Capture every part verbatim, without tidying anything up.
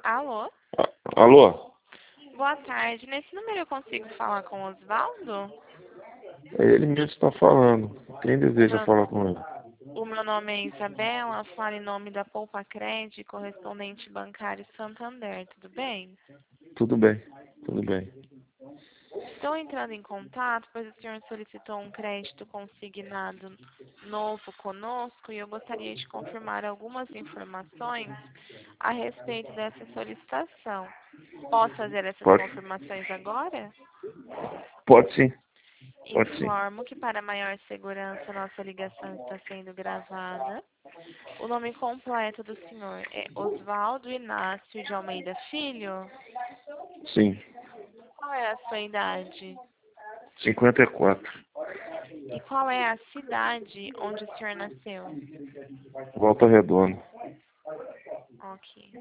Alô? A- Alô? Boa tarde. Nesse número eu consigo falar com o Osvaldo? É ele mesmo que está falando. Quem O deseja meu, falar com ele? o meu nome é Isabela, falo em nome da Poupa Cred, correspondente bancário Santander, tudo bem? Tudo bem, tudo bem. Estou entrando em contato, pois o senhor solicitou um crédito consignado novo conosco e eu gostaria de confirmar algumas informações a respeito dessa solicitação. Posso fazer essas Pode, confirmações agora? pode sim, pode sim. Informo que para maior segurança nossa ligação está sendo gravada. O nome completo do senhor é Osvaldo Inácio de Almeida Filho? Sim, Qual é a sua idade? cinquenta e quatro. E qual é a cidade onde o senhor nasceu? Volta Redonda. Ok.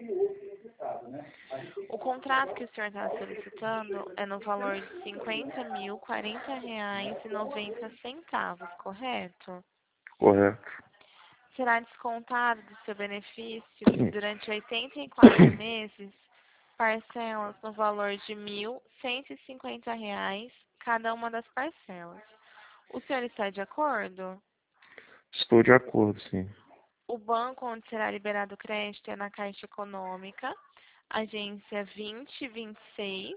O contrato que o senhor está solicitando é no valor de cinquenta mil, quarenta reais e noventa centavos, correto? Correto. Será descontado do seu benefício durante oitenta e quatro meses, parcelas no valor de mil cento e cinquenta reais cada uma das parcelas. O senhor está de acordo? Estou de acordo, sim. O banco onde será liberado o crédito é na Caixa Econômica, agência vinte vinte e seis,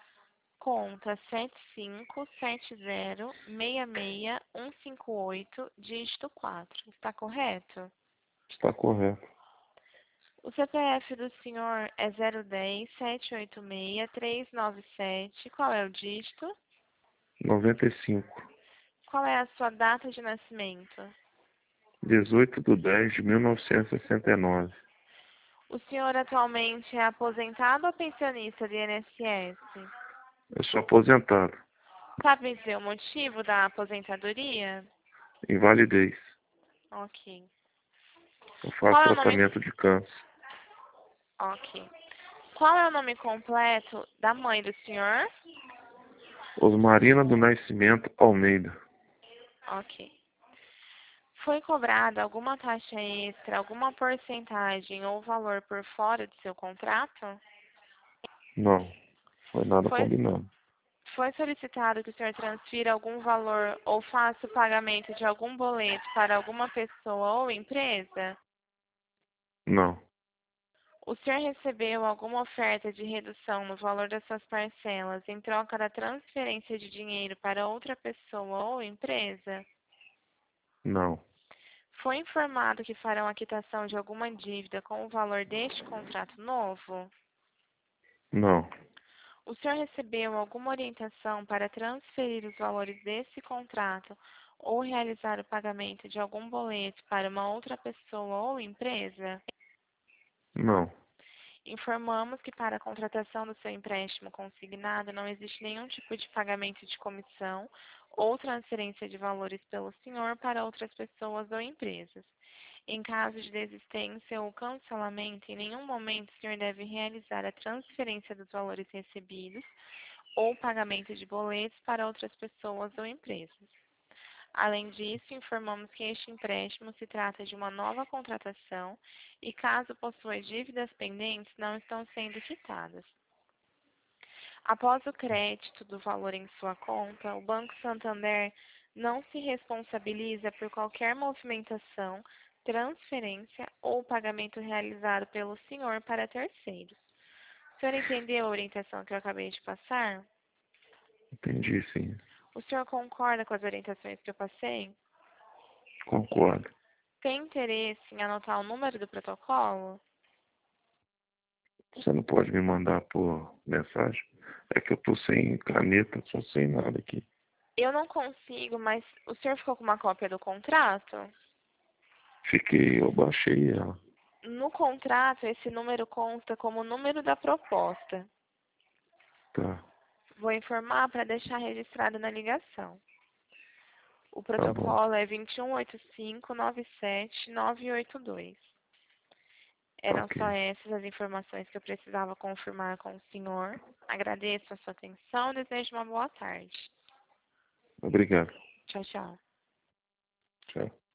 conta sete cinco sete zero seis seis um cinco oito, dígito quatro. Está correto? Está correto. O C P F do senhor é zero um zero sete oito seis três nove sete. Qual é o dígito? noventa e cinco. Qual é a sua data de nascimento? dezoito de dez de mil novecentos e sessenta e nove. O senhor atualmente é aposentado ou pensionista de I N S S? Eu sou aposentado. Sabe dizer o motivo da aposentadoria? Invalidez. Ok. Eu Qual faço é o nome... tratamento de câncer. Ok. Qual é o nome completo da mãe do senhor? Osmarina do Nascimento Almeida. Ok. Foi cobrada alguma taxa extra, alguma porcentagem ou valor por fora do seu contrato? Não, foi nada Foi, combinado. foi solicitado que o senhor transfira algum valor ou faça o pagamento de algum boleto para alguma pessoa ou empresa? Não, O senhor recebeu alguma oferta de redução no valor das suas parcelas em troca da transferência de dinheiro para outra pessoa ou empresa? não, Foi informado que farão a quitação de alguma dívida com o valor deste contrato novo? não, O senhor recebeu alguma orientação para transferir os valores desse contrato ou realizar o pagamento de algum boleto para uma outra pessoa ou empresa? não, Informamos que para a contratação do seu empréstimo consignado não existe nenhum tipo de pagamento de comissão ou transferência de valores pelo senhor para outras pessoas ou empresas. Em caso de desistência ou cancelamento, em nenhum momento o senhor deve realizar a transferência dos valores recebidos ou pagamento de boletos para outras pessoas ou empresas. Além disso, informamos que este empréstimo se trata de uma nova contratação e, caso possua dívidas pendentes, não estão sendo quitadas. Após o crédito do valor em sua conta, o Banco Santander não se responsabiliza por qualquer movimentação, transferência ou pagamento realizado pelo senhor para terceiros. O senhor entendeu a orientação que eu acabei de passar? entendi sim, O senhor concorda com as orientações que eu passei? concordo. Tem interesse em anotar o número do protocolo? Você não pode me mandar por mensagem? É que eu tô sem caneta, tô sem nada aqui. Eu não consigo, mas o senhor ficou com uma cópia do contrato? Fiquei, eu baixei ela. No contrato, esse número consta como o número da proposta. Tá, Vou informar para deixar registrado na ligação. O tá bom. protocolo é dois um oito cinco nove sete nove oito dois. Eram Ok. só essas as informações que eu precisava confirmar com o senhor. Agradeço a sua atenção e desejo uma boa tarde. Obrigado. Tchau, tchau. Tchau.